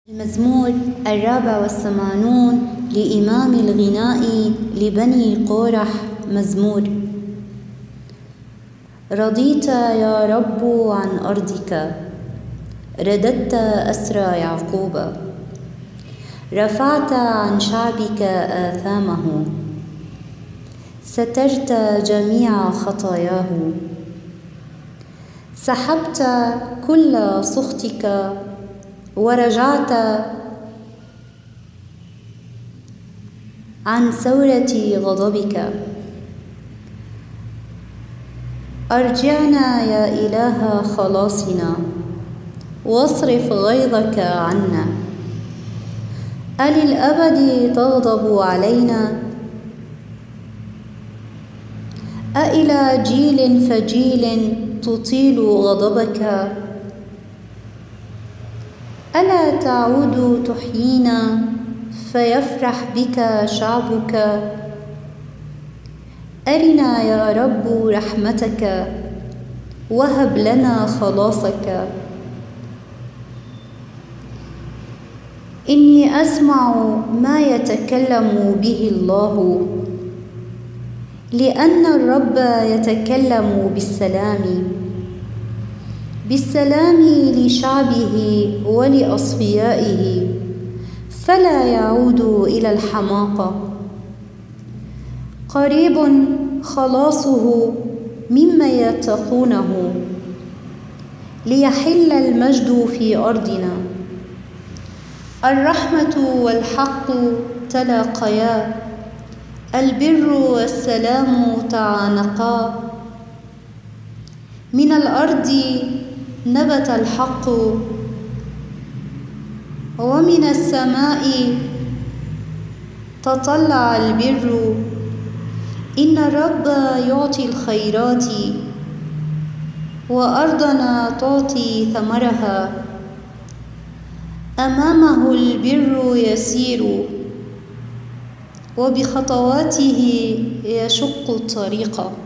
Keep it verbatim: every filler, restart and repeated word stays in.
المزمور الرابع والثمانون لإمام الغناء لبني قورح. مزمور. رضيت يا رب عن أرضك، رددت أسرى يعقوب، رفعت عن شعبك آثامه، سترت جميع خطاياه، سحبت كل سخطك ورجعت عن ثورة غضبك. أرجعنا يا إله خلاصنا، واصرف غيظك عنا. أللأبد تغضب علينا؟ أإلى جيل فجيل تطيل غضبك؟ ألا تعود تحيينا فيفرح بك شعبك؟ أرنا يا رب رحمتك، وهب لنا خلاصك. إني أسمع ما يتكلم به الله، لأن الرب يتكلم بالسلام، بالسلام لشعبه ولأصفيائه، فلا يعود إلى الحماقة. قريب خلاصه مما يتقونه، ليحل المجد في أرضنا. الرحمة والحق تلاقيا، البر والسلام تعانقا. من الأرض نبت الحق، ومن السماء تطلع البر. إن الرب يعطي الخيرات، وأرضنا تعطي ثمرها. أمامه البر يسير، وبخطواته يشق الطريق.